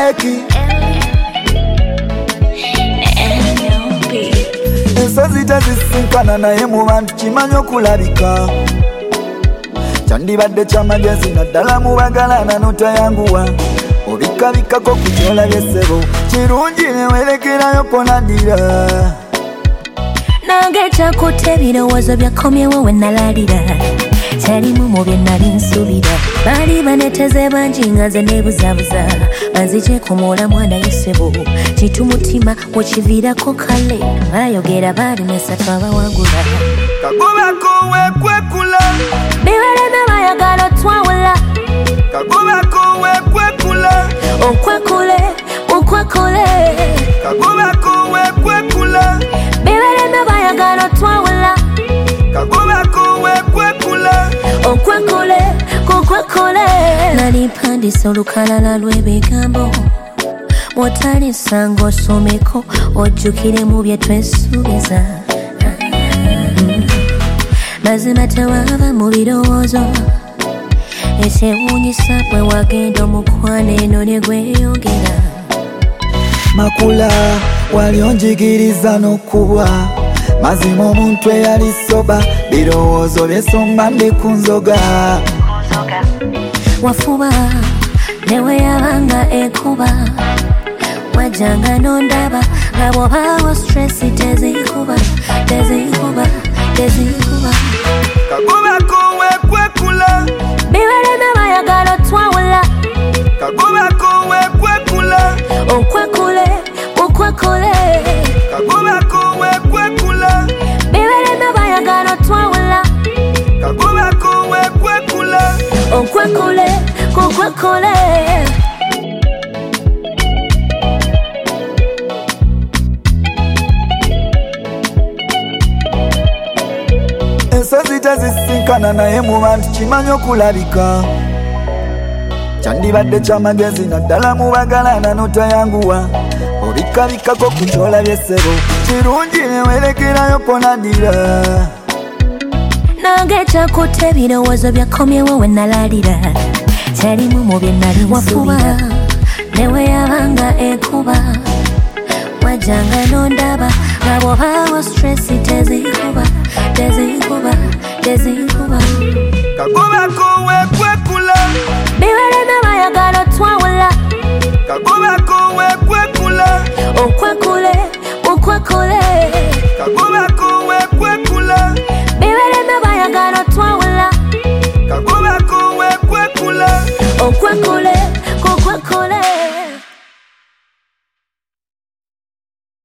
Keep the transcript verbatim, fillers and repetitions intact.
Eleki ensozi tezisinkana naye mu bantu kimanyi okulabika kyandibadde kyamagezi naddala mubagalana notayanguwa obikabikako ku kyolabye ssebo kirungi newerekerayo ponadira nange kyakutte ebirowoozo byakomyewo we nalalira kyalimu mu bye nali nsuubira baali baneteze bangi nga nze neebuzabuza banzijeko muola naye ssebo kitumutima wekiviirako kale baayogera baalimesa twabawangula kagobako wekwekula bibaleme bayagala otwawula kagobako wekwekula okwekule okwekule kagobako wekwekula bibaleme bayagala otwawula kagobako wekwekula okwekule kukwekule nalimpandisa olukalala lw'ebigambo mwotalisanga osomeko ojjukire mu bye twesuubiza mazima tewava mu birowoozo ekyewuunyisa bwe wagenda omukwana eno ne gweyongera makula wali onjigiriza n'okubwa mazima omuntu eyali soba birowoozo byesomba ndi ku nzoga wafuba newe yabanga ekuba wajjanga nondaba nga bw'obaawo stressi tezikuba tezikuba tezikuba kagobako wekwekula bibaleme bayagala otwawula kagobako wekwekula okwekule okwekule kagobako wekwekula bibaleme bayagala otwawula kagobako wekwekula okwekule kukwekule ensozi tezisinkana naye mu bantu kimanyi okulabika kyandibadde kyamagezi naddala mubagalana notayanguwa obikabikako ku kyolabye ssebo kirungi newerekerayo ponadira nange kyakutte ebirowoozo byakomyewo we nalalira kyalimu mu bye nali nsuubira newe yabanga ekuba wajjanga nondaba nga bw'obaawo stressi tezikuba tezikuba tezikuba kagobako wekwekula bibaleme bayagala otwawula kagobako wekwekula okwekule okwekule kagobako wekwekula